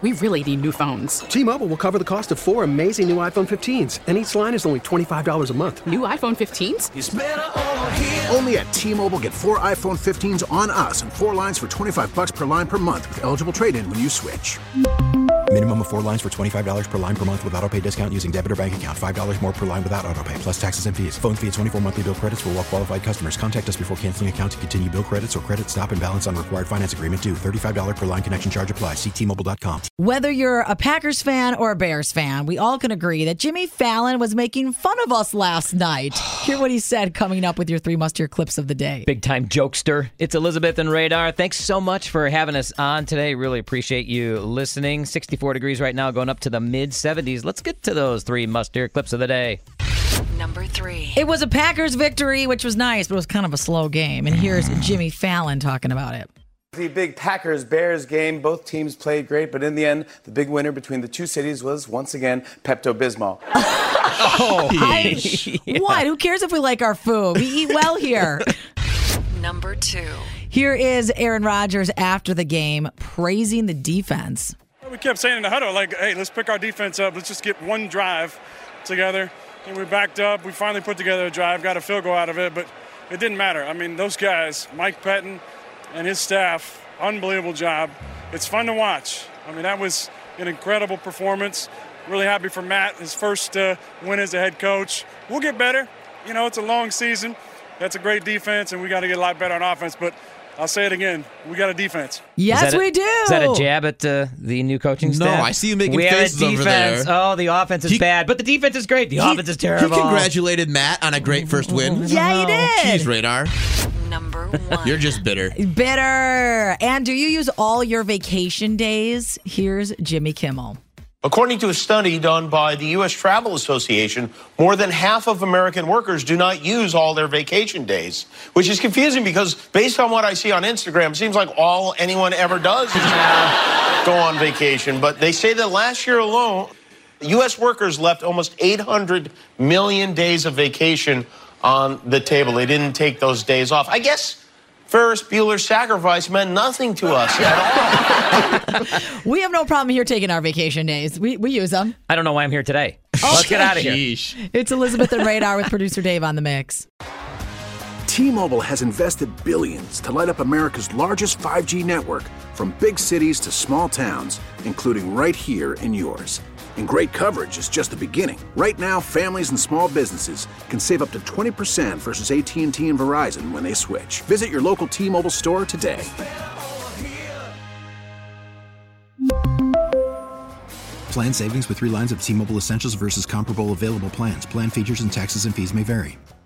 We really need new phones. T-Mobile will cover the cost of 4 amazing new iPhone 15s, and each line is only $25 a month. New iPhone 15s? It's better over here. Only at T-Mobile, get 4 iPhone 15s on us and 4 lines for $25 per line per month with eligible trade-in when you switch. Minimum of 4 lines for $25 per line per month with autopay discount using debit or bank account. $5 more per line without autopay, plus taxes and fees. Phone fee at 24 monthly bill credits for well-qualified customers. Contact us before canceling account to continue bill credits or credit stop and balance on required finance agreement due. $35 per line connection charge applies. See T-Mobile.com. Whether you're a Packers fan or a Bears fan, we all can agree that Jimmy Fallon was making fun of us last night. Hear what he said coming up with your 3 must-hear clips of the day. Big-time jokester. It's Elizabeth and Radar. Thanks so much for having us on today. Really appreciate you listening. 64 degrees right now, going up to the mid-70s. Let's get to those 3 must-hear clips of the day. Number 3. It was a Packers victory, which was nice, but it was kind of a slow game. And here's Jimmy Fallon talking about it. The big Packers-Bears game, both teams played great, but in the end, the big winner between the two cities was, once again, Pepto-Bismol. What? Who cares if we like our food? We eat well here. Number 2. Here is Aaron Rodgers after the game praising the defense. We kept saying in the huddle, like, hey, let's pick our defense up. Let's just get one drive together. And we backed up. We finally put together a drive, got a field goal out of it, but it didn't matter. I mean, those guys, Mike Pettin and his staff, unbelievable job. It's fun to watch. I mean, that was an incredible performance. Really happy for Matt, his first win as a head coach. We'll get better. You know, it's a long season. That's a great defense, and we got to get a lot better on offense. But I'll say it again. We got a defense. Yes, we do. Is that a jab at the new coaching staff? No, I see you making faces over there. Oh, the offense is bad, but the defense is great. The offense is terrible. He congratulated Matt on a great first win. Yeah, he did. Jeez, Radar. Number 1. You're just bitter. Bitter. And do you use all your vacation days? Here's Jimmy Kimmel. According to a study done by the U.S. Travel Association, more than half of American workers do not use all their vacation days, which is confusing because based on what I see on Instagram, it seems like all anyone ever does is go on vacation. But they say that last year alone, U.S. workers left almost 800 million days of vacation on the table. They didn't take those days off. I guess Ferris Bueller's sacrifice meant nothing to us at all. We have no problem here taking our vacation days. We use them. I don't know why I'm here today. Let's get out of here. It's Elizabeth and Radar with producer Dave on the mix. T-Mobile has invested billions to light up America's largest 5G network, from big cities to small towns, including right here in yours. And great coverage is just the beginning. Right now, families and small businesses can save up to 20% versus AT&T and Verizon when they switch. Visit your local T-Mobile store today. Plan savings with 3 lines of T-Mobile Essentials versus comparable available plans. Plan features and taxes and fees may vary.